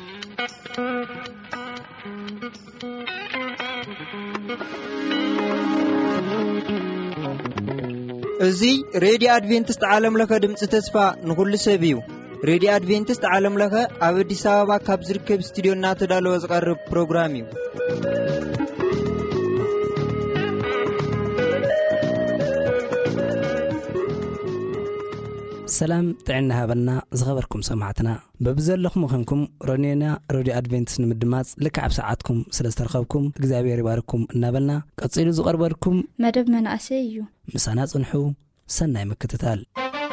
እዙይ ሬዲዮ አድቬንቲስት ዓለም ለኸ ድምፂ ተስፋ ንኹሉ ሰብ እዩ። ሬዲዮ አድቬንቲስት ዓለም ለኸ ኣብ አዲስ አበባ ካብ ዝርከብ ስቱዲዮ እናተዳለወ ዝቐርብ ፕሮግራም እዩ። ሰላም ጥዕና ሃበና ዝኸበርኩም ሰማዕትና በብዘለኹም ኾንኩም ሮኔና ሬዲዮ አድቬንቲስት ንምድማጽ ልክዓብ ሰዓትኩም ስለዝተረኸብኩም እግዚአብሔር ይባርኩም እናበልና ቀጽሉ ዝቐርበልኩም መደብ መናእሰይ እዩ። ምሳና ጽንሑ ሰናይ ምክትታል።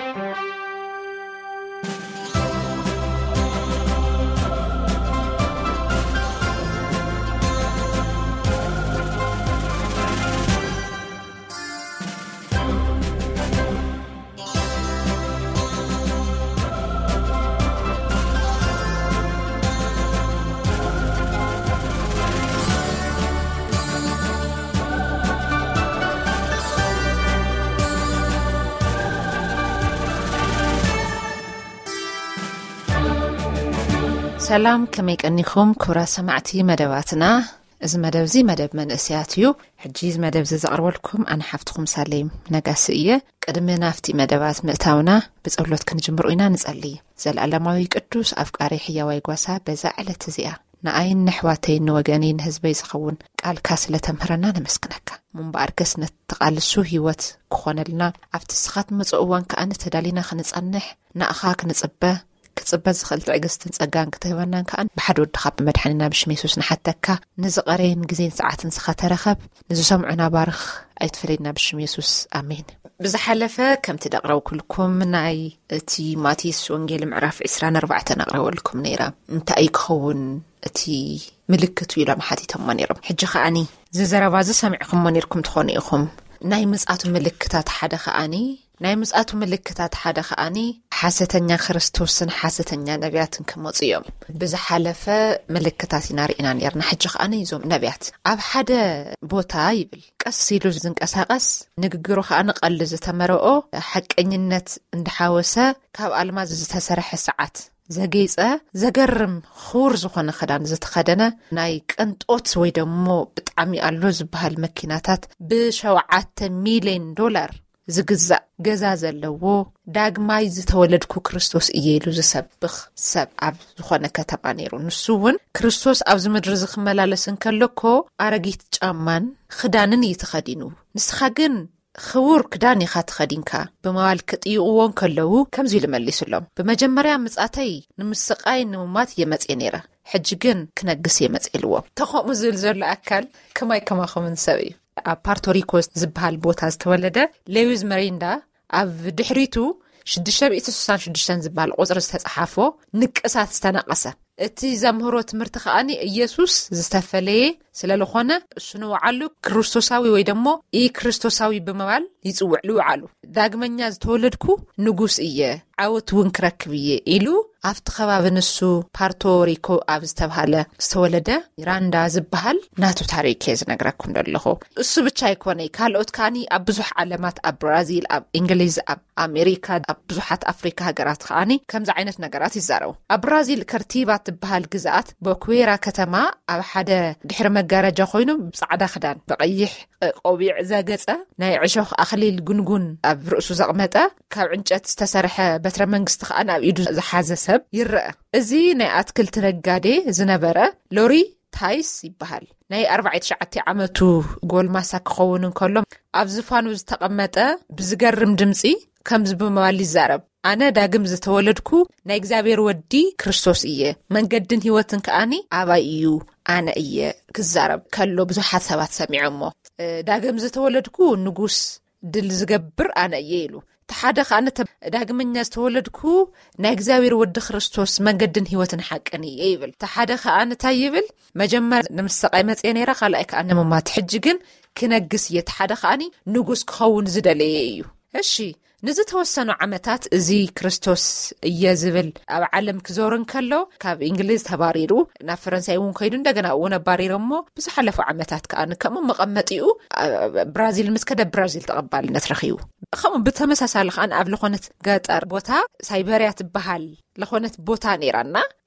ሰላም ከመይ ቀኒኹም ክብራ ሰማዕቲ መደባትና። እዚ መደብ እዚ መደብ መንእስያት እዩ። ሕጂ እዚ መደብ እዚ ዘቕርበልኩም ኣነ ሓፍትኩም ሳሌም ነጋሲ እየ። ቅድሚ ናፍቲ መደባት ምእታውና ብጸሎት ክንጅምር ኢና ንጸልይ። ዘለዓለማዊ ቅዱስ ኣፍቃሪ ሕያዋይ ጓሳ በዛ ዕለት እዚኣ ንኣይን ነሕዋተይን ንወገነይን ህዝበይ ዝኸውን ቃልካ ስለተምህረና ነመስክነካ። ምንባር ገስነት ተቓልሱ ህይወት ክኾነልና ኣብቲ ስኻት መጽኡ እዋን ከኣነ ተዳሊና ክንጸንሕ ናእኻ ክንጽበ ክጽበዝ ዝኽእል ትዕግስትን ጸጋን ክትህበናን ከኣን ብሓደ ወድኻ ብመድሓኒና ብሽም ኢየሱስ ንሓተካ ንዝቐረየን ግዜን ሰዓትን ስኻተረኸብ ንዝሰምዑና ባርኽ ኣይትፈለይና ብሽም ኢየሱስ ኣሜን። ብዝሓለፈ ከምቲ ደቕረው ኩልኩም ናይ እቲ ማቴዎስ ወንጌል ምዕራፍ 24 ነቕረወልኩም ነይራ። እንታይ ክኸውን እቲ ምልክቱ ኢሎም ሓቲቶሞ ነይሮም። ሕጂ ከኣኒ ዝዘረባ ዝሰሚዕኹምሞ ነርኩም ትኾኑ ኢኹም። ናይ ምጽኣቱ ምልክታት ሓደ ከኣኒ ናይ ምጽኣቱ ምልክታት ሓደ ከኣኒ ሓሰተኛ ክርስቶስን ሓሰተኛ ነቢያትን ክመጹ እዮም። ብዝሓለፈ ምልክታት ኢና ርኢና ነርና። ሕጂ ከኣኒ እዞም ነቢያት ኣብ ሓደ ቦታ ይብል ቀስ ኢሉ ዝንቀሳቐስ ንግግሩ ከኣኒ ቀሊ ዝተመረኦ ሓቀኝነት እንድሓወሰ ካብ ኣልማዝ ዝተሰርሐ ሰዓት ዘጌጸ ዘገርም ኹር ዝኾነ ክዳን ዝተኸደነ ናይ ቅንጦት ወይ ደሞ ብጣዕሚ ኣሎ ዝበሃል መኪናታት ብ$7 ሚልዮን ዝግዛእ ገዛ ዘለዎ ዳግማይ ዝተወለድኩ ክርስቶስ እየ ኢሉ ዝሰብኽ ሰብ ኣብ ዝኾነ ከተማ ነይሩ። ንሱ እውን ክርስቶስ ኣብ ምድሪ ዝኽመላለስ እንከለኮ ኣረጊት ጫማን ክዳንን ይተኸዲኑ፣ ንስኻ ግን ክቡር ክዳን ኢኻ ተኸዲንካ ብመዋል ክጥይቕዎን ከለዉ ከምዚ ኢሉ መሊሱሎም፣ በመጀመርያ ምጽኣተይ ንምስቃይ ንምማት የመጽእ ነይረ፣ ሕጂ ግን ክነግስ የመጽእ ኢልዎም። ተኸምኡ ዝብል ዘሎ ኣካል ከማይ ከማኸምን ሰብ እዩ። ኣብ ፓርቶሪኮ ዝበሃል ቦታ ዝተወለደ ሌዊዝ መሪንዳ ኣብ ድሕሪቱ 666 ዝበሃል ቁጽሪ ዝተጻሓፎ ንቅሳት ዝተነቐሰ እቲ ዘምህሮ ትምህርቲ ከኣኒ ኢየሱስ ዝተፈለየ ስለለኾነ እሱ ንውዓሉ ክርስቶሳዊ ወይ ደሞ ክርስቶሳዊ ብምባል ይጽውዕሉ ይውዓሉ። ዳግመኛ ዝተወለድኩ ንጉስ እየ ዓወት እውን ክረክብ እየ ኢሉ ኣብቲ ከባቢ ንሱ ፓርቶሪኮ ኣብ ዝተብሃለ ዝተወለደ ራንዳ ዝበሃል ናቱ ታሪክ ዝነግረኩም ደለኹ። እሱ ብቻ ይኮነ ካልኦት ካኒ ኣብ ብዙሕ ዓለማት ኣብ ብራዚል፣ ኣብ እንግሊዝ፣ ኣብ ኣሜሪካ፣ ኣብ ብዙሓት ኣፍሪካ ሃገራት ከኣኒ ከምዚ ዓይነት ነገራት ይዛረቡ። ኣብ ብራዚል ከርቲባ ትበሃል ግዛኣት በኩዌራ ከተማ ኣብ ሓደ ድሕሪ መጋረጃ ኮይኑ ብጻዕዳ ክዳን ብቐይሕ ቆቢዕ ዘገጸ ናይ ዕሾኽ ኣኽሊል ጉንጉን ኣብ ርእሱ ዘቕመጠ ካብ ዕንጨት ዝተሰርሐ በትረ መንግስቲ ከኣን ኣብ ኢዱ ዝሓዘ ሰብ ይርአ። እዚ ናይ ኣትክልቲ ነጋዴ ዝነበረ ሎሪ ታይስ ይበሃል። ናይ 49 ዓመቱ ጎልማሳ ክኸውን እንከሎ ኣብ ዝፋኑ ዝተቐመጠ ብዝገርም ድምፂ ከምዚ ብምባል ይዛረብ፣ ኣነ ዳግም ዝተወለድኩ ናይ እግዚአብሔር ወዲ ክርስቶስ እየ፣ መንገድን ህይወትን ከኣኒ ኣባይ እዩ፣ ኣነ እየ ክዛረብ ከሎ ብዙሓት ሰባት ሰሚዖሞ ዳግም ዝተወለድኩ ንጉስ ድል ዝገብር ኣነ እየ ኢሉ። ተሓደ ከኣነ ዳግመኛ ዝተወለድኩ ናይ እግዚአብሔር ወዲ ክርስቶስ መንገድን ህይወትን ሓቅን እየ ይብል። ተሓደ ከኣነ ታይ ይብል? መጀመር ንምስቃይ መጽእ ነይራ፣ ካልኣይ ከኣነ መማት፣ ሕጂ ግን ክነግስ እየ፣ ተሓደ ከኣኒ ንጉስ ክኸውን ዝደለየ እዩ። እሺ ንዝተወሰኑ ዓመታት እዚ ክርስቶስ እየ ዝብል ኣብ ዓለም ክዞርን ከሎ ካብ እንግሊዝ ተባሪሩ ናብ ፈረንሳይ እውን ከይዱ እንደገና እውን ባሪሮሞ ብዝሓለፉ ዓመታት ከኣነ ከምኡ መቐመጢኡ ብራዚል ምስከደ ብራዚል ተቐባልነት ረኺቡ። ከምኡ ብተመሳሳሊ ከኣነ ኣብ ለኾነት ገጠር ቦታ ሳይበርያ ትበሃል ለኾነት ቦታ ነይራና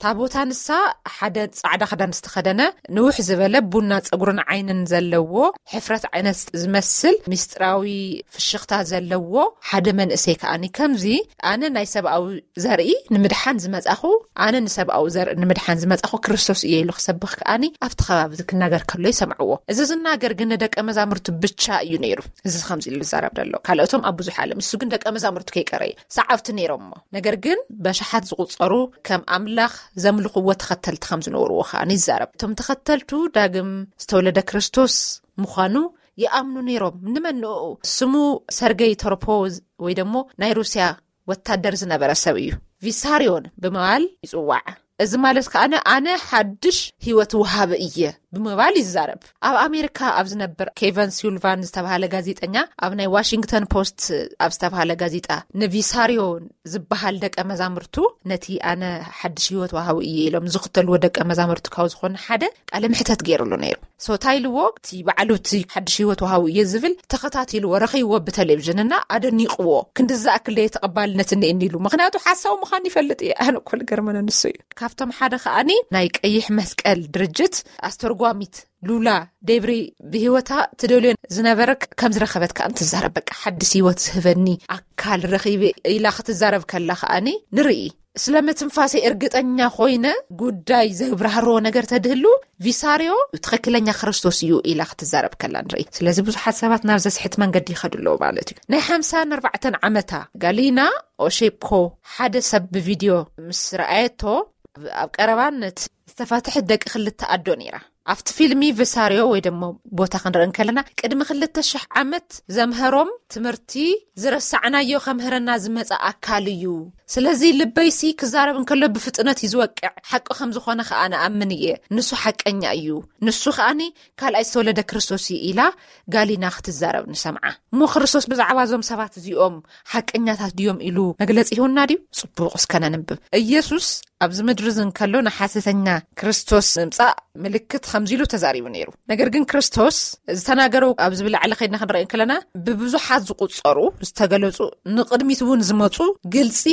ታቦታ ንሳ ሓደ ጻዕዳ ክዳን ዝተኸደነ ንውሕ ዝበለ ቡና ጸጉርን ዓይንን ዘለዎ ሕፍረት ዓይነት ዝመስል ሚስጥራዊ ፍሽኽታ ዘለዎ ሓደ መንእሰይ ከኣኒ ከምዚ ኣነ ናይ ሰብኣዊ ዘርኢ ንምድሓን ዝመጻኹ ኣነ ንሰብኣዊ ዘርኢ ንምድሓን ዝመጻኹ ክርስቶስ እየ ኢሉ ክሰብኽ ከኣኒ ኣብቲ ከባቢ ዝክናገር ከሎ ይሰምዕዎ እዚ ዝናገር ግን ደቀ መዛሙርቱ ብቻ እዩ ነይሩ እዚ ከምዚ ኢሉ ዛረብ ደሎ ካልኦቶም ኣብ ብዙሕ ዓለም እሱ ግን ደቀ መዛሙርቱ ከይቀረየ ሰዓብቲ ነይሮም ነገር ግን በሻሓት ዝቁጸሩ ከም ኣምላኽ ዘምልኽዎ ተኸተልቲ ከም ዝነበርዎ ከኣኒ ይዛረብ እቶም ተኸተልቱ ዳግም ዝተወለደ ክርስቶስ ምዃኑ ይኣምኑ ነይሮም ንመንኡ ስሙ ሰርጌይ ቶሮፖዝ ወይ ደሞ ናይ ሩስያ ወታደር ዝነበረ ሰብ እዩ ቪሳሪዮን ብምባል ይጽዋዕ እዚ ማለት ከኣነ ኣነ ሓድሽ ህይወት ወሃበ እየ ብምባል ይዛረብ ኣብ ኣሜሪካ ኣብ ዝነብር ኬቨን ሲልቫን ዝተባሃለ ጋዜጠኛ ኣብ ናይ ዋሽንግተን ፖስት ኣብ ዝተባሃለ ጋዜጣ ንቪሳሪዮ ዝበሃል ደቀ መዛሙርቱ ነቲ ኣነ ሓድሽ ህይወት ወሃበ እየ ኢሎም ዝኽተልዎ ደቀ መዛሙርቱ ካብ ዝኾነ ሓደ ቃለ ምሕተት ገይሩሉ ነይሩ ሶታይልዎ እቲ ባዕሉቲ ሓድሽ ህይወት ወሃበ እየ ዝብል ተኸታቲልዎ ረኺብዎ ብቴሌቪዥንና ኣደኒቕዎ ክንድዛኣክል ተቐባልነት እንኢሉ ምክንያቱ ሓሳቡ ምዃን ይፈልጥ እየ ኣነ ኩል ገርመነ ንሱ እዩ ካብቶም ሓደ ከኣኒ ናይ ቀይሕ መስቀል ድርጅት ኣስተርጓሚት ሉላ ደብሪ ብህይወታ ትደልዮን ዝነበረ ከም ዝረኸበት ከኣን ትዛረብ በቃ ሓድሽ ህይወት ዝህበኒ ኣካል ረኺበ ኢላ ክትዛረብ ከላ ከኣኒ ንርኢ ስለምትንፋሴ እርግጠኛ ኮይነ ጉዳይ ዘብራህሮ ነገር ተድህሉ ቪሳሪዮ ትኽክለኛ ክርስቶስ እዩ ኢላ ክትዛረብ ከላ ንርኢ ስለዚ ብዙሓት ሰባት ናብ ዘስሕት መንገዲ ይኸዱለው ማለት እዩ ናይ 54 ዓመታ ጋሊና ኦሼፕኮ ሓደ ሰብ ብቪድዮ ምስ ረኣየቶ ኣብ ቀረባን ዝተፋትሐ ደቂ ክልተ ኣዶ ነይራ ኣብቲ ፊልሚ ቪሳሪዮ ወይ ደሞ ቦታ ክንረአን ከለና ቅድሚ 2000 ዓመት ዘምሃሮም ትምህርቲ ዝረሳዕናዮ ከምህረና ዝመጻ ኣካል እዩ ስለዚ ልበይሲ ክዛረብ እንከሎ ብፍጥነት ይዝወቅዕ ሓቂ ከም ዝኾነ ከኣነ ኣምን እየ ንሱ ሓቀኛ እዩ ንሱ ከኣኒ ካልኣይ ዝተወለደ ክርስቶስ ኢላ ጋሊና ክትዛረብ ንሰምዓ ሞ ክርስቶስ ብዛዕባ ዞም ሰባት እዚኦም ሓቀኛታት ድዮም ኢሉ መግለጺ ይሁንና ድዩ ጽቡቕ እስከነ ንብብ ኢየሱስ ኣብዚ ምድሪ ዝንከሎ ንሓሰተኛ ክርስቶስ ምምጻእ ምልክት ከምዚሉ ተዛሪቡ ነይሩ ነገር ግን ክርስቶስ ዝተናገሩ ኣብ ዝብላዕለ ኸይድና ክንረአን ከለና ብብዙሓት ዝቁጸሩ ዝተገለጹ ንቅድሚት እውን ዝመጹ ግልጺ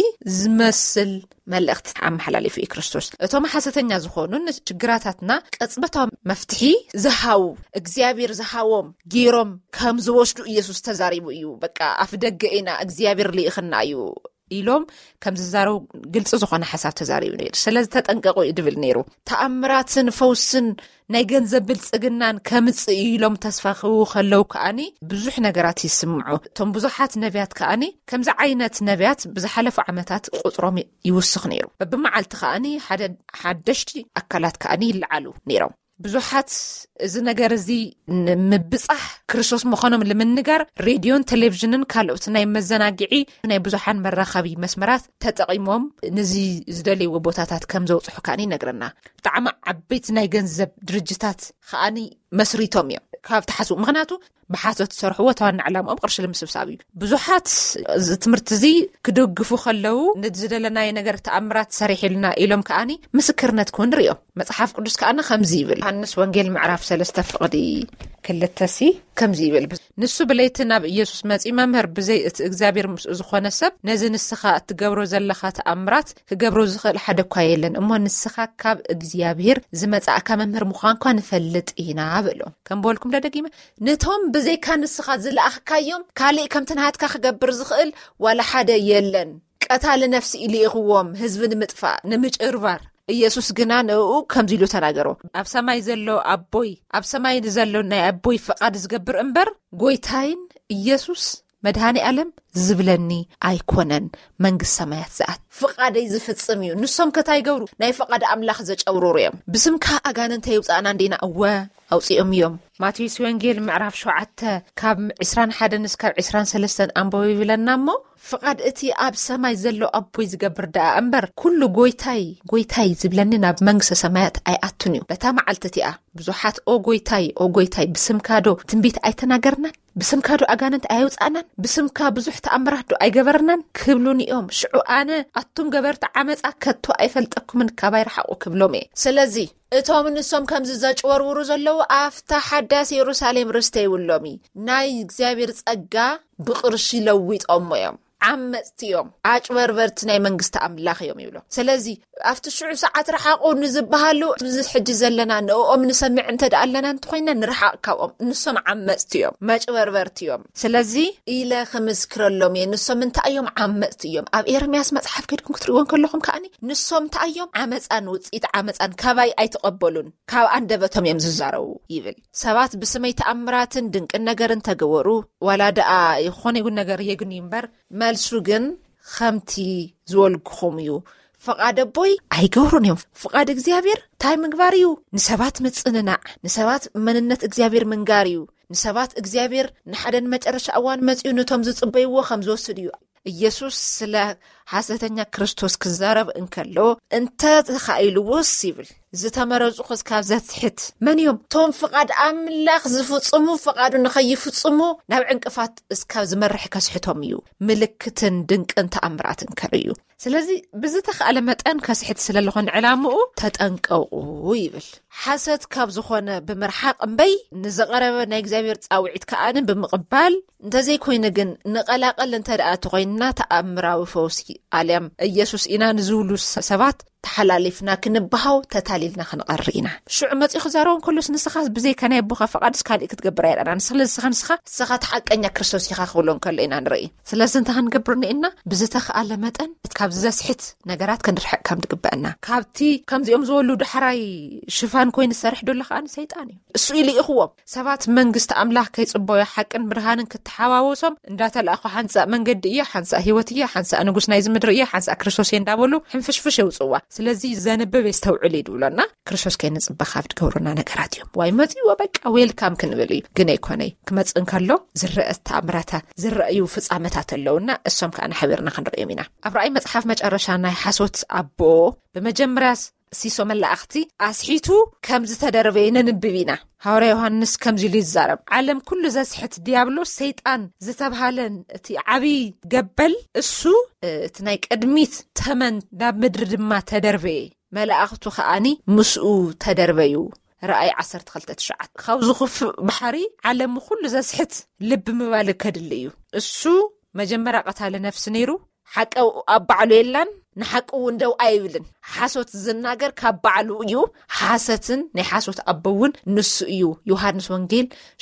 ዝመስል መልእኽቲ ኣመሓላሊፉ እዩ ክርስቶስ እቶም ሓሰተኛ ዝኾኑ ንችግራታትና ቅጽበታዊ መፍትሒ ዝሃው እግዚአብሔር ዝሃዎም ጌሮም ከም ዝወስዱ ኢየሱስ ተዛሪቡ እዩ በቃ ኣፍ ደገ ኢና እግዚአብሔር ልኢኽና እዩ ኢሎም ከም ዝዛረቡ ግልጽ ዝኾነ ሓሳብ ተዛሪቡ ነይሩ ስለዚ ተጠንቀቁ ይድብል ነይሩ ተኣምራትን ፈውስን ናይ ገንዘብ ብልጽግናን ከምጽእ ኢሎም ተስፋ ከለው ከኣኒ ብዙሕ ነገራት ይስምዑ እቶም ብዙሓት ነቢያት ከኣኒ ከምዚ ዓይነት ነቢያት ብዝሓለፉ ዓመታት ቁጥሮም ይውስኽ ነይሩ በብመዓልቲ ከኣኒ ሓደሽቲ ኣካላት ከኣኒ ይለዓሉ ነይሮም ብዙሓት እዚ ነገር እዚ ምብጻሕ ክርስቶስ ምዃኖም ልምንጋር ሬድዮን ቴሌቪዥንን ካልኦት ናይ መዘናግዒ ናይ ብዙሓን መራኸቢ መስመራት ተጠቂሞም ነዚ ዝደልይዎ ቦታታት ከም ዘውጽሑ ከኣኒ ይነግረና ብጣዕሚ ዓበይቲ ናይ ገንዘብ ድርጅታት ከኣኒ መስሪቶም እዮም ካብ ተሓስቡ ምክንያቱ ብሓሶት ዝሰርሕዎ ተዋና ዕላምኦም ቅርሺ ንምስብሳብ እዩ ብዙሓት ትምህርቲ እዚ ክደግፉ ከለው ንዝደለናይ ነገር ተኣምራት ሰሪሕልና ኢሎም ከኣኒ ምስክርነት ኩን ንሪኦም መጽሓፍ ቅዱስ ከኣኒ ከምዚ ይብል ዮሐንስ ወንጌል ምዕራፍ 3 ፍቕዲ 2 ከምዚ ይብል ንሱ ብለይቲ ናብ ኢየሱስ መጺ መምህር ብዘይ እቲ እግዚአብሔር ምስኡ ዝኾነ ሰብ ነዚ ንስኻ እትገብሮ ዘለኻ ተኣምራት ክገብሮ ዝኽእል ሓደ እኳ የለን እሞ ንስኻ ካብ እግዚአብሔር ዝመጻእካ መምህር ምዃንኳ ንፈልጥ ኢና ብሎ ከም በልኩም ደደጊመ ነቶም ብዘይካ ንስኻ ዝለኣኽካዮም ካልእ ከምቲ ንሃትካ ክገብር ዝኽእል ዋላ ሓደ የለን ቀታሊ ነፍሲ ኢልኢኽዎም ህዝቢ ንምጥፋእ ንምጭርባር ኢየሱስ ግና ንኡ ከምዚ ኢሉ ተናገሮ ኣብ ሰማይ ዘሎ ኣቦይ ኣብ ሰማይ ዘሎ ናይ ኣቦይ ፍቃድ ዝገብር እምበር ጎይታይን ኢየሱስ መድሃኒ ዓለም ዝብለኒ ኣይኮነን መንግስት ሰማያት ዘኣት ፍቃደይ ዝፍጽም እዩ ንሶም ከታይ ገብሩ ናይ ፍቃድ ኣምላኽ ዘጨውሩሩ እዮም ብስምካ ኣጋንንተ ይውፃና እንዴና እወ ኣውፂኦም እዮም ማቴዎስ ወንጌል ምዕራፍ 7 ካብ 21 እስካብ 23 አንበብ ይብለና እሞ ፍቃድ እቲ ኣብ ሰማይ ዘሎ ኣቦይ ዝገብር ዳ እምበር ኩሉ ጎይታይ ዝብለኒ ናብ መንግስት ሰማያት ኣይኣቱን እዩ በታ መዓልትቲኣ ብዙሓት ኦ ጎይታይ ብስምካዶ ትንቢት ኣይተናገርናን ብስምካዶ ኣጋንንት ኣይውፃናን ብስምካ ብዙሕ ተኣምራት ኣይገበርናን ክብሉን እዮም ሽዑ ኣነ ኣቱም ገበርት ዓመፃ ከቶ ኣይፈልጠኩምን ካባይ ረሓቁ ክብሎም እየ ስለዚ እቶም ንሶም ከምዚ ዘጭወርውሩ ዘለው ኣፍታ ሓዳስ ኢየሩሳሌም ርስተ ይብሎሚ ናይ እግዚአብሔር ጸጋ ብቅርሺ ለዊጦም እዮም ዓመፅቲ እዮም ኣጭበርበርቲ ናይ መንግስቲ ኣምላኽ እዮም ይብሎ ስለዚ ኣብቲ ሽዑ ሰዓት ረሓቑ ንዝበሃሉ ሕጂ ዘለና ንኦም ንሰምዕ እንተደኣ ኣለና እንተኮይና ንረሓቕ ካብኦም ንሶም ዓመፅቲ እዮም መጭበርበርቲ እዮም ስለዚ ኢለ ክምስክረሎም ንሶም እንታይ እዮም ዓመፅቲ እዮም ኣብ ኤርምያስ መጽሓፍ ከድኩም ክትርእይዎን ከለኹም ከኣኒ ንሶም እንታይ እዮም ዓመፃን ውፅኢት ዓመፃን ካባይ ኣይተቐበሉን ካብ ኣንደበቶም እዮም ዝዛረቡ ይብል ሰባት ብስመይ ተኣምራትን ድንቅን ነገርን ተገበሩ ዋላ ደኣ ይኾነ ይጉን ነገር የግን እምበር መልሱ ግን ከምቲ ዝወልግኹም እዩ ፍቃድ ቦይ ኣይገብሩን እዮም ፍቃድ እግዚአብሔር ታይ ምግባር እዩ ንሰባት ምጽንናዕ ንሰባት መንነት እግዚአብሔር መንጋር እዩ ንሰባት እግዚአብሔር ንሓደን መጨረሻ እዋን መጽኡ ነቶም ዝጽበይዎ ከም ዝወስድ እዩ ኢየሱስ ስለ ሐሰተኛ ክርስቶስ ክዛረብ እንከሎ እንተ ተኻኢሉስ ይብል ዝተመረጹ ካብ ዘትሕት መን እዮም ቶም ፍቃድ ኣምላኽ ዝፍጽሙ ፍቃዱ ንኸይፍጽሙ ናብ ዕንቅፋት እስካብ ዝመርሕ ከስሕቶም እዩ ምልክትን ድንቅን ተኣምራትን ከርእዩ ስለዚ ብዝተኻለ መጠን ከስሕት ስለለኾን ዕላምኡ ተጠንቀቁ ይብል ሐሰት ካብ ዝኾነ ብምርሓቅ እምበይ ንዘቐረበ ናይ እግዚአብሔር ጻውዒት ከኣንን ብምቕባል እንተዘይ ኮይኑ ግን ንቐላቐል እንተደኣ ተኾይንና ተኣምራዊ ፈውሲ ኣልያም ኢየሱስ ኢና ንዝብሉ ሰባት ተሓላሊፍና ክንብሃው ተታሊልና ክንቀሪ ኢና ሽዑ መጽኡ ክዛረውን ከሎስ ንስኻስ ብዘይ ከናይ ቦኻ ፈቃድስ ካልእ ክትገብር ኣይረኣና ንስኻ ተሓቀኛ ክርስቶስ ኢኻ ክብሎን ከሎ ኢና ንርኢ ስለዚ እንታ ክንገብር ንኢና ብዝተኽኣለ መጠን ካብ ዘስሕት ነገራት ክንርሕቕ ከም ትግበአና ካብቲ ከምዚኦም ዝበሉ ድሕራይ ሽፋን ኮይኑ ዝሰርሕ ዶሎ ከኣኒ ሰይጣን እዩ እሱ ኢሉ ይኽዎም ሰባት መንግስቲ ኣምላኽ ከይጽበዩ ሓቅን ብርሃንን ክትሓዋወሶም እንዳተላእኹ ሓንሳእ መንገዲ እያ ሓንሳእ ህይወት እያ ሓንሳእ ንጉስ ናይ ዝምድር እያ ሓንሳእ ክርስቶስ እየ እንዳበሉ ሕንፍሽፍሽ የውፅዋ ስለዚ ዘነበበ ይስተውዕል ይድብሎና ክርስቶስ ከይንጽበኻ ብትገብሩና ነገራት እዮም ዋይ መጽኡ በቃ ዌልካም ክንብል እዩ ግን ኣይኮነይ ክመጽእ እንከሎ ዝረአ ተኣምራታት ዝረአዩ ፍጻመታት ኣለውና እሶም ከኣና ሓቢርና ክንርኦም ኢና ኣብ ራእይ መጽሓፍ መጨረሻ ናይ ሓሶት ኣቦ በመጀመርያስ ሲሶ መላእኽቲ ኣስሒቱ ከም ዝተደረበ ነንብብ ኢና ሐዋርያ ዮሐንስ ከምዚ ኢሉ ይዛረብ ዓለም ኩሉ ዘስሕት ዲያብሎስ ሰይጣን ዝተባሃለን እቲ ዓብይ ገበል እሱ እቲ ናይ ቅድሚት ተመን ናብ ምድሪ ድማ ተደርበ መላእኽቱ ከኣኒ ምስኡ ተደርበዩ ራእይ 12:9 ካብ ዝኽፍእ ባሕሪ ዓለም ኩሉ ዘስሕት ልብ ምባል ከድል እዩ እሱ መጀመርያ ቀታለ ነፍሲ ነይሩ ሓቀው ኣብ ባዕሉ የላን ንሓቁ እንደው ኣይብልን ሓሶት ዝናገር ካብ ባዕሉ እዩ ሓሰትን ናይ ሓሶት ኣቦውን ንሱ እዩ ዮሐንስ ወንጌል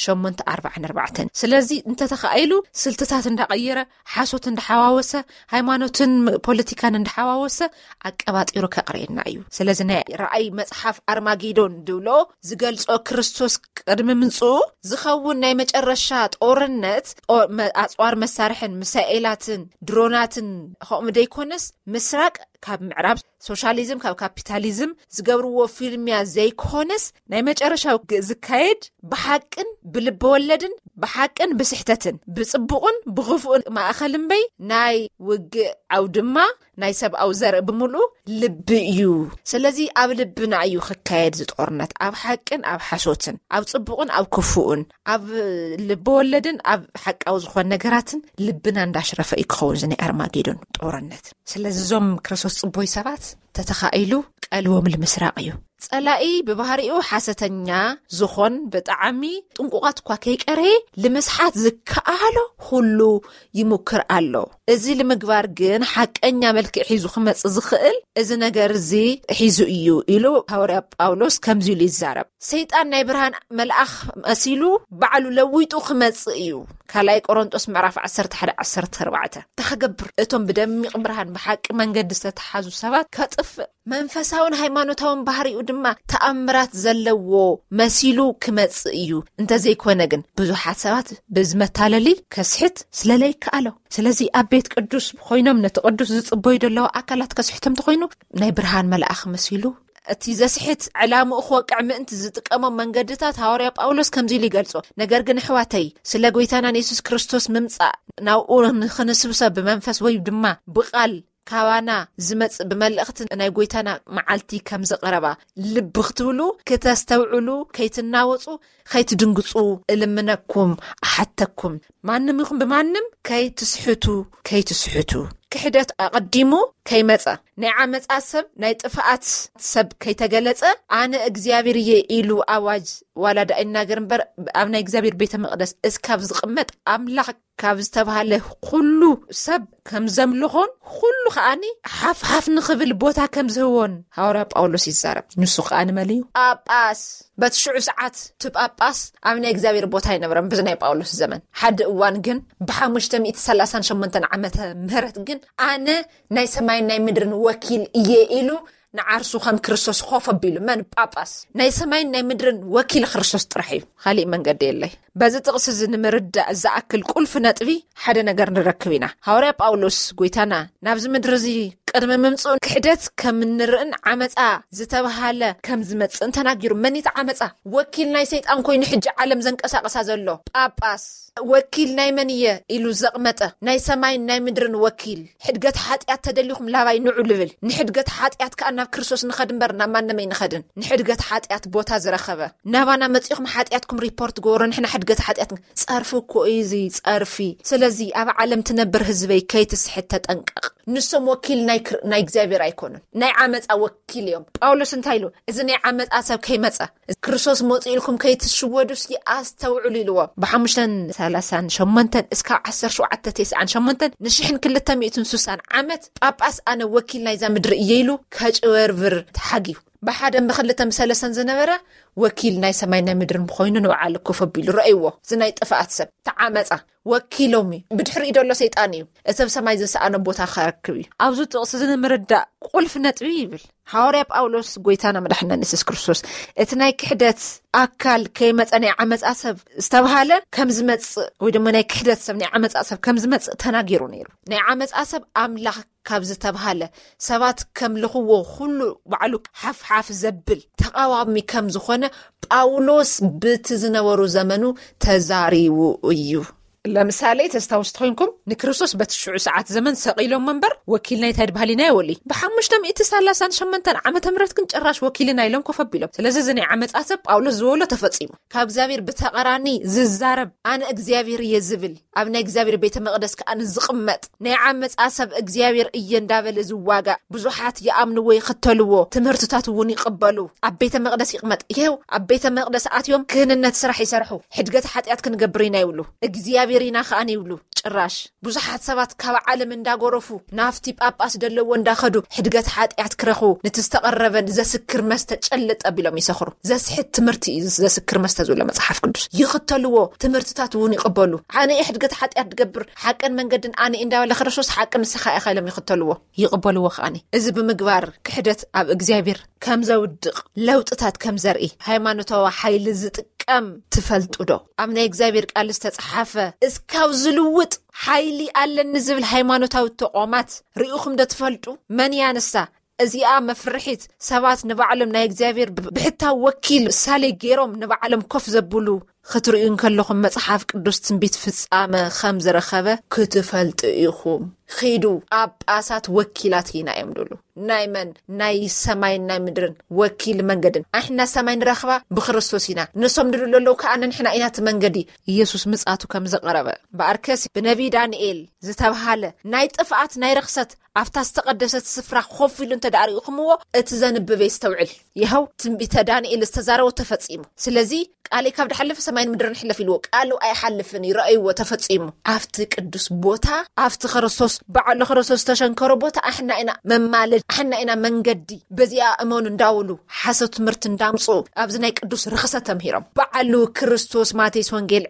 8:44 ስለዚ እንተተኻኢሉ ስልትታት እንዳቀየረ ሓሶት እንዳሓዋወሰ ሃይማኖትን ፖለቲካን እንዳሓዋወሰ ኣቀባጢሩ ከቅርየና እዩ ስለዚ ናይ ራእይ መጽሓፍ ኣርማጌዶን ድብሎ ዝገልጾ ክርስቶስ ቅድሚ ምንጽኡ ዝኸውን ናይ መጨረሻ ጦርነት ኣጽዋር መሳርሕን ሚሳኤላትን ድሮናትን ከምኡ ደይኮነስ ምስራቅ ካብ ምዕራብ ሶሻሊዝም ካብ ካፒታሊዝም ዝገብርዎ ፊልምያ ዘይኮነስ ናይ መጨረሻው ዝካየድ ብሓቅን ብልበወለድን ብሓቅን ብስሕተትን ብጽቡቕን ብኽፉእን ማእኸልን በይ ናይ ውግእ ዓውድማ ናይ ሰብኣዊ ዘርኢ ብምሉእ ልቢ እዩ ስለዚ ኣብ ልብና እዩ ክካየድ ዝጦርነት ኣብ ሓቅን ኣብ ሓሶትን ኣብ ጽቡቕን ኣብ ክፉእን ኣብ ልበወለድን ኣብ ሓቃዊ ዝኾነ ነገራትን ልብና እንዳሽረፈ ይክኸውን ዝናይ ኣርማጌዶን ጦርነት ስለዚ ዞም ክርስቶስ ጽቡይ ሰባት ተተኻኢሉ ቀልቦም ልምስራቅ እዩ ጸላኢ ብባህሪኡ ሓሰተኛ ዝኾን ብጣዕሚ ጥንቁቃት እኳ ከይቀረ ልምስሓት ዝከኣሎ ሁሉ ይሙክር ኣሎ እዚ ንምግባር ግን ሓቀኛ መልክዕ ሒዙ ክመጽእ ዝኽእል እዚ ነገር እዚ ሒዙ እዩ ኢሉ ሐዋርያ ጳውሎስ ከምዚ ኢሉ ይዛረብ ሰይጣን ናይ ብርሃን መልአኽ መሲሉ ባዕሉ ለዊጡ ክመጽእ እዩ ካልኣይ ቆሮንጦስ ምዕራፍ 11:14 ተኸገብር እቶም ብደሚቕ ብርሃን ብሓቂ መንገዲ ዝተተሓዙ ሰባት ከጥፍእ መንፈሳውን ሃይማኖታውን ባህሪኡ ድማ ተኣምራት ዘለዎ መሲሉ ክመጽእ እዩ እንተዘይኮነ ግን ብዙሓት ሰባት ብዝመታለሊ ከስሕት ስለለይከኣሎ ስለዚ ኣብ ቤት ቅዱስ ኮይኖም ነቲ ቅዱስ ዝጽበዩ ዘለዉ ኣካላት ከስሕቶም ተኮይኑ ናይ ብርሃን መልአኽ መሲሉ እቲ ዘስሕት ዕላምኡ ክወቅዕ ምእንቲ ዝጥቀሞም መንገድታት ሐዋርያ ጳውሎስ ከምዚ ኢሉ ይገልጾ ነገር ግን ሕዋተይ ስለ ጎይታና ኢየሱስ ክርስቶስ ምምጻእ ናብኡ ንኽንስብሰብ ብመንፈስ ወይ ድማ ብቓል ካባና ዝመጽእ ብመልእኽቲ ናይ ጎይታና መዓልቲ ከም ዝቐረባ ልብ ክትብሉ ከተስተውዕሉ ከይትናወጹ ከይትድንግጹ እልምነኩም ኣሓተኩም ማንም ይኹን ብማንም ከይትስሕቱ ክሕደት ኣቐዲሙ ከይመጸ ናይ ዓመጻ ሰብ ናይ ጥፍኣት ሰብ ከይተገለጸ ኣነ እግዚአብሔር እየ ኢሉ ኣዋጅ ዋላ ዳ ይናገር እምበር ኣብ ናይ እግዚአብሔር ቤተ መቅደስ እስካብ ዝቕመጥ ኣምላኽ ካብ ዝተባሃለ ኩሉ ሰብ ከም ዘምልኾን ኩሉ ከኣኒ ሓፍሓፍ ንኽብል ቦታ ከም ዝህቦን ሐዋርያ ጳውሎስ ይዛረብ። ንሱ ከኣኒ መልዩ ጳጳስ በትሽዑ ሰዓት ጳጳስ ኣብ ናይ እግዚአብሔር ቦታ ይነበረን ብዝናይ ጳውሎስ ዘመን። ሓደ እዋን ግን ብ538 ዓመተ ምህረት ግን ኣነ ናይ ሰማይን ናይ ምድርን ወኪል እየ ኢሉ ንዓርሱ ከም ክርስቶስ ኾፍ ኣቢሉ መን ጳጳስ ናይ ሰማይን ናይ ምድርን ወኪል ክርስቶስ ጥራሕ እዩ። ካሊእ መንገዲ የለይ። በዚ ጥቕሲ ንምርዳእ ዝኣክል ቁልፍ ነጥቢ ሓደ ነገር ንረክብ ኢና። ሐዋርያ ጳውሎስ ጎይታና ናብዚ ምድሪ እዚ ቅድሚ ምምጽኡ ክሕደት ከም ንርእን ዓመጻ ዝተባሃለ ከም ዝመጽእ ተናጊሩ መኒት ዓመጻ ወኪል ናይ ሰይጣን ኮይኑ ሕጂ ዓለም ዘንቀሳቀሳ ዘሎ ጳጳስ ወኪል ናይ መንየ ኢሉ ዘቕመጠ ናይ ሰማይን ናይ ምድርን ወኪል ሕድገት ሓጢኣት ተደሊኹም ላባይ ንዑ ልብል ንሕድገት ሓጢኣት ከዓ ናብ ክርስቶስ ንኸድንበር ናብ ማንመይ ንኸድን ንሕድገት ሓጢኣት ቦታ ዝረኸበ ናባና መጺኹም ሓጢኣትኩም ሪፖርት ገበሩ ንሕና ሕድገት ሓጢኣት ጸርፊ እኮ እዚ ጸርፊ ስለዚ ኣብ ዓለም ትነብር ህዝበይ ከይትስሕት ተጠንቀቕ። ንሶም ወኪል ናይ እግዚአብሔር ኣይኮኑን ናይ ዓመጻ ወኪል እዮም። ጳውሎስ እንታይ ኢሉ እዚ ናይ ዓመጻ ሰብ ከይመጸ ክርስቶስ መጽኢልኩም ከይትሽወዱስ ኣስተውዕሉ ኢልዎ ብ538 እስካብ 1798 ን1260 ዓመት ጳጳስ ኣነ ወኪል ናይዛ ምድሪ እየ ኢሉ ከጭወርብር ተሓጊዩ ብሓደ ብክልተም ሰለሰን ዝነበረ ወኪል ናይ ሰማይ ናይ ምድርን ኮይኑ ንባዓል ኮፍ ኣቢሉ ረኣይዎ ዝናይ ጥፍኣት ሰብ ተዓመጻ ወኪሎም ብድሕሪ ኢደሎ ሰይጣን እዩ እተብ ሰማይ ዝሰኣነ ቦታ ከረክብ እዩ። ኣብዚ ጥቕሲ ዝንምርዳእ ቁልፍ ነጥቢ ይብል ሐዋርያ ጳውሎስ ጎይታና መድሕና ኢየሱስ ክርስቶስ እቲ ናይ ክሕደት ኣካል ከይመጸ ናይ ዓመጻ ሰብ ዝተባሃለ ከም ዝመጽእ ወይ ድማ ናይ ክሕደት ሰብ ናይ ዓመጻ ሰብ ከም ዝመጽእ ተናጊሩ ነይሩ። ናይ ዓመጻ ሰብ ኣምላኽ ካብ ዝተባሃለ ሰባት ከም ልኽዎ ኩሉ ባዕሉ ሓፍሓፍ ዘብል ተቃዋሚ ከም ዝኾነ ጳውሎስ ብቲ ዝነበሩ ዘመኑ ተዛሪቡ እዩ። ለምሳሌ ተስታውስት ኮይንኩም ንክርስቶስ በትሽዑ ሰዓት ዘመን ሰቂሎም መንበር ወኪል ናይ ታድባህሊና ይወሊ ብ538 ዓመተ ምህረት ግን ጭራሽ ወኪልና ኢሎም ኮፍ ኣቢሎም። ስለዚ እዚ ናይ ዓመጻ ሰብ ጳውሎስ ዝወሎ ተፈጺሙ ካብ እግዚአብሔር ብተቐራኒ ዝዛረብ ኣነ እግዚአብሔር እየ ዝብል ኣብ ናይ እግዚአብሔር ቤተ መቅደስ ከኣን ዝቕመጥ ናይ ዓመጻ ሰብ እግዚአብሔር እየ እንዳበለ ዝዋጋ ብዙሓት ይኣምንዎ ይኽተልዎ ትምህርትታት እውን ይቕበሉ ኣብ ቤተ መቅደስ ይቕመጥ ይሄው ኣብ ቤተ መቅደስ ኣትዮም ክህንነት ስራሕ ይሰርሑ ሕድገት ሓጢኣት ክንገብር ኢና ይብሉ እግዚአብሔር ሪና ከኣን ይብሉ ጭራሽ ብዙሓት ሰባት ካብ ዓለም እንዳጎረፉ ናፍቲ ጳጳስ ደለዎ እንዳኸዱ ሕድገት ሓጢኣት ክረኹ ንትስተቐረበን ዘስክር መስተ ጨልጥ ኣቢሎም ይሰኽሩ ዘስሕት ትምህርቲ ዘስክር መስተ ዝብሎ መጽሓፍ ቅዱስ ይኽተልዎ ትምህርትታት እውን ይቕበሉ ኣነ ሕድገት ሓጢኣት ትገብር ሓቅን መንገድን ኣነ እንዳበለ ክርስቶስ ሓቅን ንስኻ ኢኻ ኢሎም ይኽተልዎ ይቕበልዎ ከኣኒ እዚ ብምግባር ክሕደት ኣብ እግዚአብሔር ከም ዘውድቕ ለውጥታት ከም ዘርኢ ሃይማኖታዊ ሓይሊ ዝጥቀም ትፈልጡ ዶ? ኣብ ናይ እግዚአብሔር ቃል ዝተጻሓፈ እስካብ ዝልውጥ ሓይሊ ኣለኒ ዝብል ሃይማኖታዊ ተቋማት ርኢኹም ዶ ትፈልጡ? መን ያነሳ እዚኣ መፍርሒት ሰባት ንባዕሎም ናይ እግዚአብሔር ብሕታው ወኪል ሳሌ ገይሮም ንባዕሎም ኮፍ ዘብሉ ክትርእዩ ከለኹም መጽሓፍ ቅዱስ ትንቢት ፍጻመ ከም ዝረኸበ ክትፈልጡ ኢኹም። ኺዱ ጳጳሳት ወኪላት ኢና እዮም ድሉ ናይ መን ናይ ሰማይን ናይ ምድርን ወኪል መንገድን ኣሕና ሰማይ ንረኽባ ብክርስቶስ ኢና ንሶም ድልለለው ከኣነ ንሕና ኢናት መንገዲ ኢየሱስ ምጽኣቱ ከም ዘቐረበ በኣርከሲ ብነቢ ዳንኤል ዝተባሃለ ናይ ጥፍኣት ናይ ረኽሰት ኣፍታ ዝተቐደሰት ስፍራ ኾፍ ኢሉ እንተዳሪእኹምዎ እቲ ዘንብበ ይስተውዕል ይኸው ትንቢተ ዳንኤል ዝተዛረቦ ተፈጺሙ። ስለዚ ቃሌ ካብ ድሓለፈ ሰማይን ምድርን ሕለፍ ኢልዎ ቃሉ ኣይሓልፍን ይረአይዎ ተፈጺሙ ኣፍቲ ቅዱስ ቦታ ኣፍቲ ክርስቶስ ባዕሉ ክርስቶስ ተሸንከሮ ቦታ ኣሕና ኢና መማለድ ኣሕና ኢና መንገዲ በዚኣ እመኑ እንዳውሉ ሓሰት ትምህርቲ እንዳምፁ ኣብዚ ናይ ቅዱስ ርኽሰት ተምሂሮም ባዕሉ ክርስቶስ ማቴዎስ ወንጌል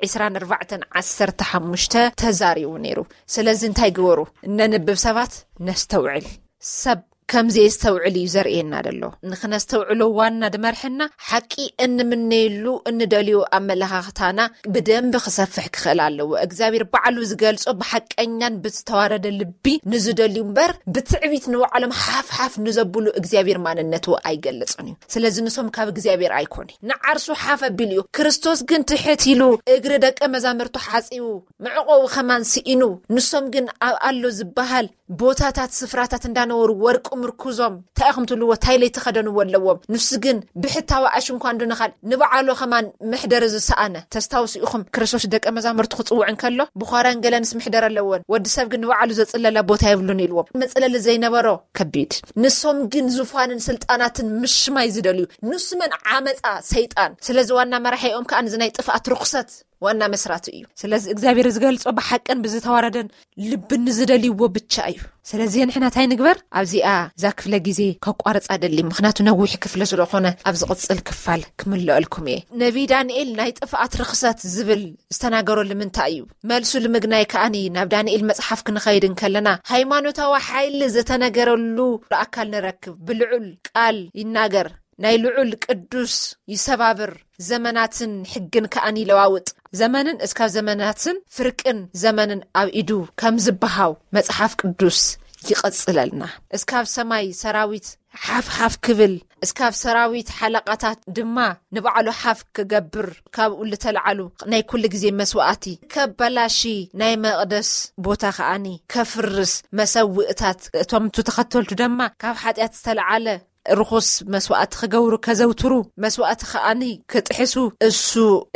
24:15 ተዛሪቡ ነይሩ። ስለዚ እንታይ ግበሩ እነንብብ ሰባት ነስተውዕል ሰብ ከምዚ ዝተውዕል እዩ ዘርእየና ደሎ ንኽነስተውዕሎ ዋና ድመርሕና ሓቂ እንምነየሉ እንደልዩ ኣመለኻኽታና ብደንብ ክሰፍሕ ክኽእል ኣለዎ። እግዚአብሔር ባዕሉ ዝገልጾ ብሓቀኛን ብዝተዋረደ ልቢ ንዝደልዩ እምበር ብትዕቢት ንባዕሎም ሓፍሓፍ ንዘብሉ እግዚአብሔር ማንነቱ ኣይገልጽን እዩ። ስለዚ ንሶም ካብ እግዚአብሔር ኣይኮኒ ንዓርሱ ሓፍ ኣቢሉ እዩ። ክርስቶስ ግን ትሕት ኢሉ እግሪ ደቀ መዛሙርቱ ሓጺቡ ምዕቆቡ ኸማን ስኢኑ ንሶም ግን ኣብ ኣሎ ዝበሃል ቦታታት ስፍራታት እንዳነበሩ ወርቁ ንዓኦም ርኩዞም ታይኹምትልዎ ታይለይ ተኸደንዎ ኣለዎም ንሱ ግን ብሕታዊ ዓሽ እንኳን ድንኻል ንበዓሉ ኸማን ምሕደር ዝሰኣነ ተስታውሱ ኢኹም ክርስቶስ ደቀ መዛሙርቱ ክጽውዕን ከሎ ብኻራን ገለንስ ምሕደር ኣለዎን ወዲ ሰብ ግን ንበዓሉ ዘጽለላ ቦታ ይብሉን ኢልዎም መጽለሊ ዘይነበሮ ከቢድ ንሶም ግን ዙፋንን ስልጣናትን ምሽማይ ዝደልዩ ንሱ መን ዓመፃ ሰይጣን ስለዚ ዋና መራሒኦም ከኣን ዝናይ ጥፍኣት ርኽሰት ዋና መስራት እዩ ስለዚ እግዚአብሔር ዝገልጾ በሐቀን ብዝተዋረደን ልብን ዝደልይዎ ብቻ እዩ ስለዚ ንሕና ታይ ንግበር ኣብዚኣ ዛክፍለ ግዜ ከቋርጻ ደሊ ምኽንያቱ ነዊሕ ክፍለ ስለኾነ ኣብ ዝቕጽል ክፋል ክምልአልኩም እየ ነቢ ዳንኤል ናይ ጥፍኣት ርኽሰት ዝብል ዝተናገረሉ ምንታይ እዩ መልሱ ልምግናይ ከኣኒ ናብ ዳንኤል መጽሓፍ ክንኸይድን ከለና ሃይማኖታዊ ሓይሊ ዝተነገረሉ ኣካል ንረክብ ብልዑል ቃል ይናገር ናይ ልዑል ቅዱስ ይሰባብር ዘመናትን ሕግን ከኣኒ ለዋውጥ ዘመንን እስካብ ዘመናትን ፍርቅን ዘመንን ኣብ ኢዱ ከም ዝብሃው መጽሓፍ ቅዱስ ይቐጽለልና እስካብ ሰማይ ሰራዊት ሓፍ ክብል እስካብ ሰራዊት ሓለቃታት ድማ ንበዓሉ ሓፍ ክገብር ካብኡ ልተልዓሉ ናይ ኩሉ ግዜ መስዋዕቲ ከበላሺ ናይ መቕደስ ቦታ ከኣኒ ከፍርስ መሰውእታት እቶም ተኸተልቱ ድማ ካብ ሓጢያት ዝተልዓለ ርኹስ መስዋዕት ክገብሩ ከዘውትሩ መስዋዕት ከኣኒ ክጥሕሱ እሱ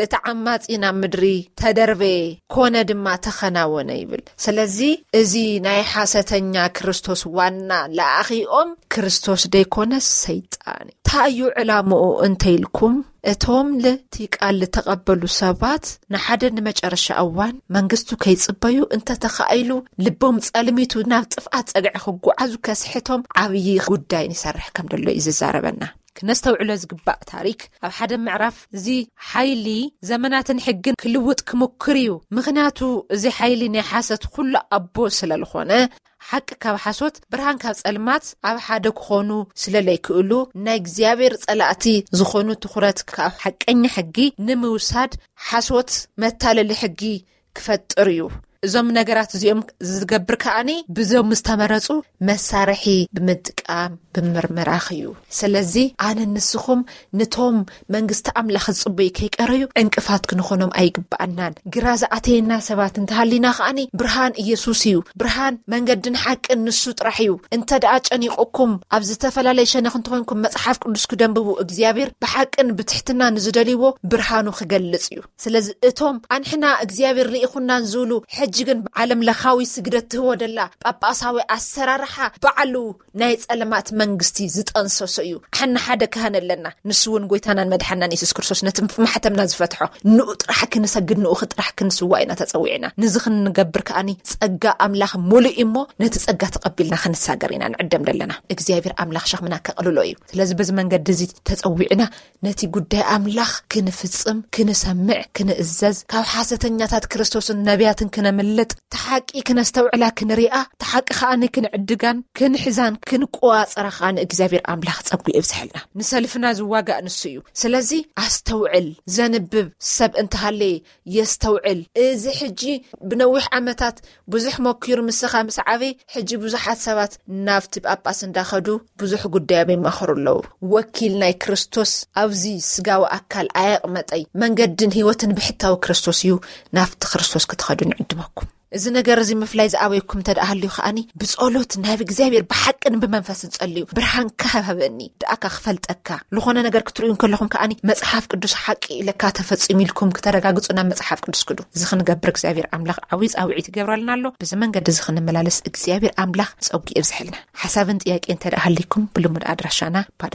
እተዓማጺና ምድሪ ተደርበ ኮነ ድማ ተኸናወነ ይብል ስለዚ እዚ ናይ ሓሰተኛ ክርስቶስ ዋና ለኣኺኦም ክርስቶስ ደይኮነስ ሰይጣን ታዩ ዕላምኡ እንተይልኩም እቶም ለቲቃል ተቀበሉ ሰባት ንሓደ ንመጨረሻ እዋን መንግስቱ ከይጽበዩ እንተተኻኢሉ ልቦም ጸልሚቱ ናብ ጥፍኣት ጸግዕ ክጓዓዙ ከስሕቶም ዓብይ ጉዳይ ይሰርሕ ከም ደሎ ይዛረበና ክነስተውዕሎ ዝግባእ ታሪክ ኣብ ሓደ ምዕራፍ እዚ ሓይሊ ዘመናትን ሕግን ክልውጥ ክሙክር እዩ ምኽንያቱ እዚ ሓይሊ ናይ ሓሰት ኩሉ ኣቦ ስለልኾነ ሓቂ ካብ ሓሶት ብርሃን ካብ ጸልማት ኣብ ሓደ ክኾኑ ስለለይክእሉ ናይ እግዚአብሔር ጸላእቲ ዝኾኑ ትኹረት ካብ ሓቀኛ ሕጊ ንምውሳድ ሓሶት መታለሊ ሕጊ ክፈጥር እዩ እዞም ነገራት እዚኦም ዝገብር ከኣኒ ብዞም ምስተመረጹ መሳርሒ ብምጥቃም ብምርመራኽ እዩ ስለዚ ኣነ ንስኹም ንቶም መንግስቲ ኣምላኽ ዝጽበዩ ከይቀረዩ እንቅፋት ክንኾኖም ኣይግባአናን ግራዝኣተይና ሰባት እንተሃሊና ከኣኒ ብርሃን ኢየሱስ እዩ ብርሃን መንገድን ሓቅን ንሱ ጥራሕ እዩ እንተደኣ ጨኒቁኩም ኣብ ዝተፈላለየ ሸነኽ እንትኾንኩም መጽሓፍ ቅዱስ ክደንብቡ እግዚአብሔር ብሓቅን ብትሕትና ንዝደልይዎ ብርሃኑ ክገልጽ እዩ ስለዚ እቶም አንሕና እግዚአብሔር ርኢኹናን ዝብሉ ሕጅግን ዓለም ለኻዊ ስግደት ትወደላ ጳጳሳዊ ኣሰራርሓ በዓሉ ናይ ጸለማት መንግስቲ ዝጠንሰሶ እዩ ሓና ሓደ ካህነለና ንስውን ጎይታናን መድሓናን ኢየሱስ ክርስቶስ ነቲ ማሕተምና ዝፈትሖ ንኡ ጥራሕ ክንሰግድ ንኡ ጥራሕ ክንስዋይና ተጸዊዕና ንዝኽን ንገብር ከኣኒ ጸጋ ኣምላኽ ሙሉእ እሞ ነቲ ጸጋ ተቐቢልና ክንሳገር ኢና ንዕደም ደለና እግዚአብሔር ኣምላኽ ሸኽምና ከቕልሎ እዩ ስለዚ በዚ መንገዲ እዚ ተጸዊዕና ነቲ ጉዳይ ኣምላኽ ክንፍጽም ክንሰምዕ ክንእዘዝ ካብ ሓሰተኛታት ክርስቶስን ነቢያትን ክነምልጥ ተሓቂ ክነስተውዕላ ክንሪኣ ተሓቂ ከኣኒ ክንዕድጋን ክንሕዛን ክንቆዋጸራ ከኣኒ እግዚአብሔር ኣምላኽ ጸጉ ይብዝሕልና ንሰልፍና ዝዋጋእ ንሱ እዩ ስለዚ ኣስተውዕል ዘንብብ ሰብ እንተሃለ የስተውዕል እዚ ሕጂ ብነዊሕ ዓመታት ብዙሕ ሞክሩ ምስኻ ምስዓበ ሕጂ ብዙሓት ሰባት ናብቲ ጳጳስ እንዳኸዱ ብዙሕ ጉዳይ ይመኽሩለው ወኪል ናይ ክርስቶስ ኣብዚ ስጋዊ ኣካል ኣያቕመጠይ መንገድን ህይወትን ብሕታዊ ክርስቶስ እዩ ናብቲ ክርስቶስ ክትኸዱ ንዕድመኩም እዚ ነገር እዚ ምፍላይ ዝኣበይኩም ተዳሃልዩ ከኣኒ ብጸሎት ናብ እግዚአብሔር ብሓቅን ብመንፈስን ጸልዩ ብርሃን ካሃበኒ ደኣካ ክፈልጠካ ዝኾነ ነገር ክትርእዩ ከለኹም ከኣኒ መጽሓፍ ቅዱስ ሓቂ ለካ ተፈጽሚልኩም ከተረጋግጹና መጽሓፍ ቅዱስ ክዱ እዚ ክንገብር እግዚአብሔር ኣምላኽ ዓዊጽ ኣውዒት ይገብረልና ኣሎ በዚ መንገዲ እዚ ክንመላለስ እግዚአብሔር ኣምላኽ ጸጉ ይብዝሕልና ሓሳብን ጥያቄን ተዳሃልኩም ብልሙድ ኣድራሻና ባዶ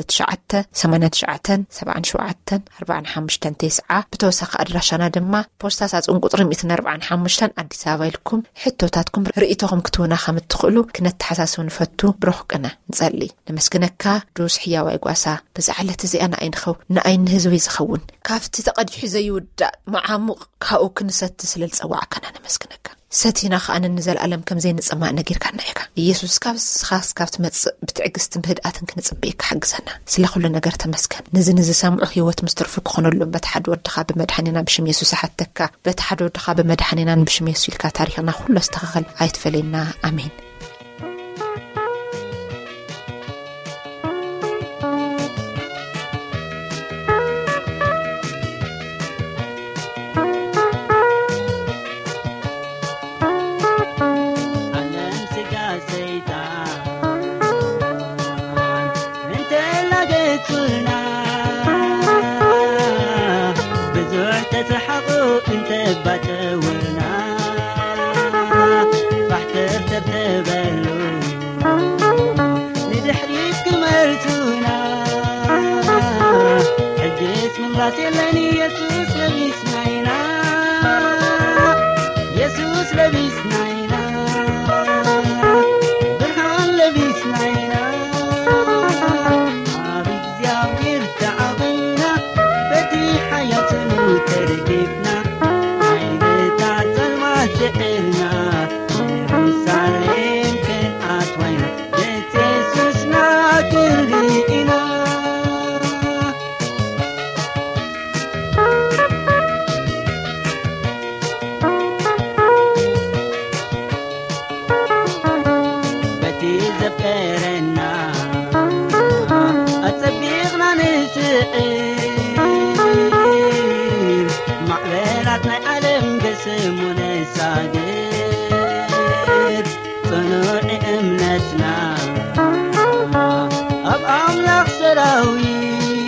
9897745 ብተወሳኺ ኣድራሻና ድማ ፖስታ ሳጹን ቁጽሪ 145 ኣዲስ ኣበባ ሕቶታትኩም ርኢቶኹም ክትውና ከም እትኽእሉ ክነተሓሳስቡ ንፈቱ ብሮኽቅና ንጸሊ ንመስግነካ ዱስ ሕያዋይ ጓሳ ብዛዕለት እዚኣና ኣይንኸው ንኣይን ህዝቢ ዝኸውን ካብቲ ተቐዲሑ ዘይውዳእ መዓሙቕ ካብኡ ክንሰቲ ስለልጸዋዕከና ንመስግነካ ሰቲና ከኣነ ንዘለኣለም ከም ዘይንጽማዕ ነጊርካና ኢካ ኢየሱስ ካብ ትመጽእ ብትዕግስትን ብህድኣትን ክንጽበየካ ሓግዘና ስለኹሉ ነገር ተመስገን ንዝሰምዑ ህይወት ምስትርፉ ክኾነሎም በቲ ሓደ ወድኻ ብመድሓኒና ብሽም ኢየሱስ ሓተካ በቲ ሓደ ወድኻ ብመድሓኒናን ብሽም ኢየሱስ ኢልካ ታሪኽና ኩሉ ኣስተኻኸል ኣይትፈለይና ኣሜን كمرتنا بزوح تسحقوا انت باتورنا فاحتر ترتبلو ندحريك كمرتنا حجيت من راسي لاني يسوس لبيسناينا يسوس لبيسناينا برهان لبيسناينا عبي زيابير تعظمنا بدي حياتنا وتركبنا عيني تعطل ما تقلنا يروساليم كن أطوينا جيت يسوسنا كريئنا زفكرنا أتبيغنا نسئر معبلاتنا علم قسم ونساقر صنوع امنتنا أملاك سراوي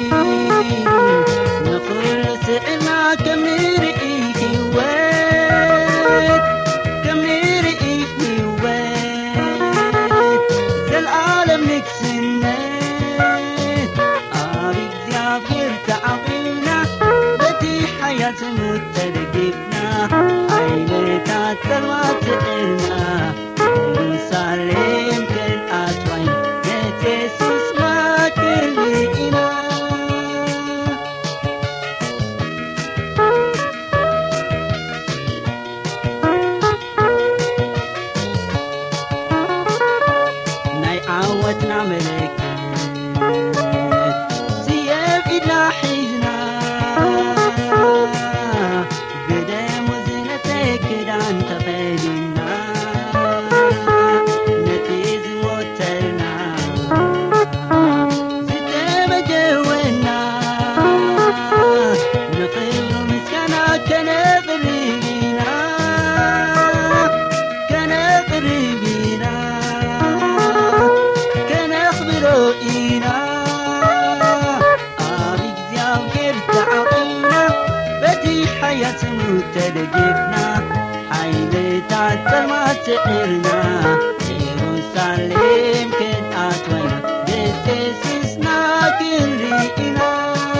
نقول سئنا كم نرئيه ويت كم نرئيه العالم نكسنت أبي زيابير تعظيمنا بدي حياة مترقبنا عيني تعطل ما تقلنا يروساليم كن أطوين جيت يسوس ما كريئنا عودنا ملكت سياب إلا حيزنا قدام وزنتك دان تفادينا نتيز موترنا زدام جونا نقيم مسكنا كان قريبنا كان قريبنا أبي زيابير تعظمنا بدي حياة مترقبنا حيلي تعطل ما تقلنا يروساليم كن أطوينا جيت يسوسنا كريئنا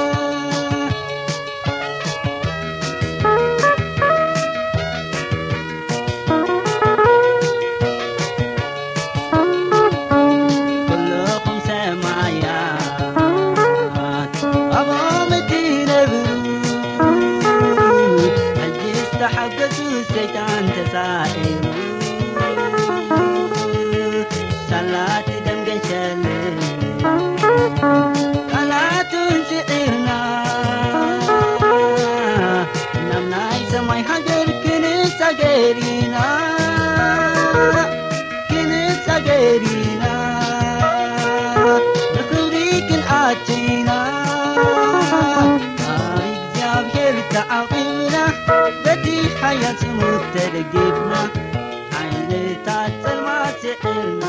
حقسوا الشيطان تسائر صلاة دم قشل صلاة شعرنا نمناي سماي حجر كنيسة غيرنا كنيسة غيرنا بخوريك الآتينا آيك زيابير تعظيمنا بدي حياة مترقبنا عيني تعطل ما تقلنا